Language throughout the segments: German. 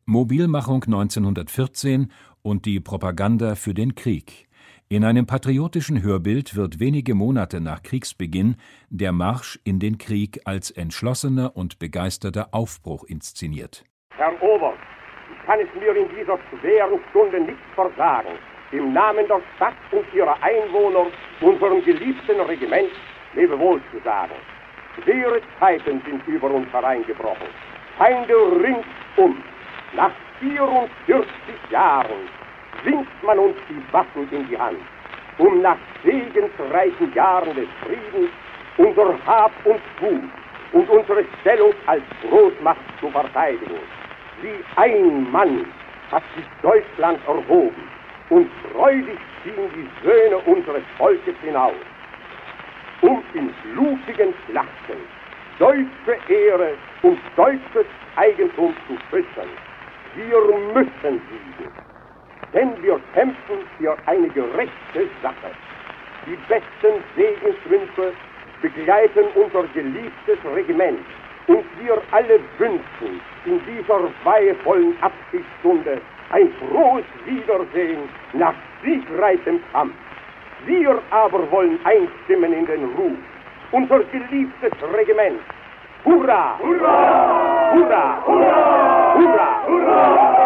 Mobilmachung 1914 und die Propaganda für den Krieg. In einem patriotischen Hörbild wird wenige Monate nach Kriegsbeginn der Marsch in den Krieg als entschlossener und begeisterter Aufbruch inszeniert. Herr Oberst, ich kann es mir in dieser schweren Stunde nicht versagen, im Namen der Stadt und ihrer Einwohner unserem geliebten Regiment Lebewohl zu sagen. Schwere Zeiten sind über uns hereingebrochen. Feinde ringsum. Nach 44 Jahren winkt man uns die Waffen in die Hand, um nach segensreichen Jahren des Friedens unser Hab und Gut und unsere Stellung als Großmacht zu verteidigen. Wie ein Mann hat sich Deutschland erhoben und freudig ziehen die Söhne unseres Volkes hinaus, um in blutigen Schlachten deutsche Ehre und deutsches Eigentum zu schützen. Wir müssen siegen, denn wir kämpfen für eine gerechte Sache. Die besten Segenswünsche begleiten unser geliebtes Regiment und wir alle wünschen in dieser weihevollen Abschiedsstunde ein frohes Wiedersehen nach siegreichem Kampf. Wir aber wollen einstimmen in den Ruf. Unser geliebtes Regiment. Hurra! Hurra! Hurra! Hurra! Hurra! Hurra!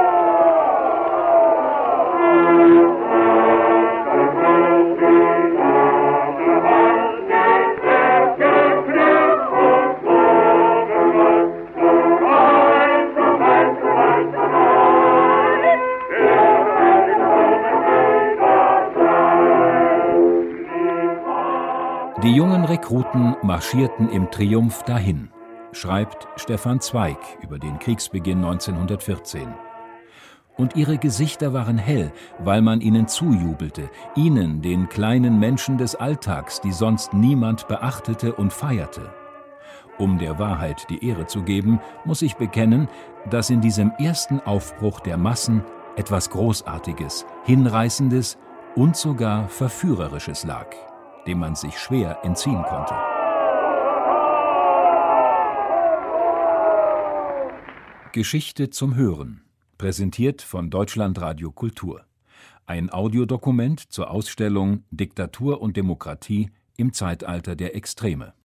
Die jungen Rekruten marschierten im Triumph dahin, schreibt Stefan Zweig über den Kriegsbeginn 1914. Und ihre Gesichter waren hell, weil man ihnen zujubelte, ihnen, den kleinen Menschen des Alltags, die sonst niemand beachtete und feierte. Um der Wahrheit die Ehre zu geben, muss ich bekennen, dass in diesem ersten Aufbruch der Massen etwas Großartiges, Hinreißendes und sogar Verführerisches lag, dem man sich schwer entziehen konnte. Geschichte zum Hören, präsentiert von Deutschlandradio Kultur. Ein Audiodokument zur Ausstellung Diktatur und Demokratie im Zeitalter der Extreme.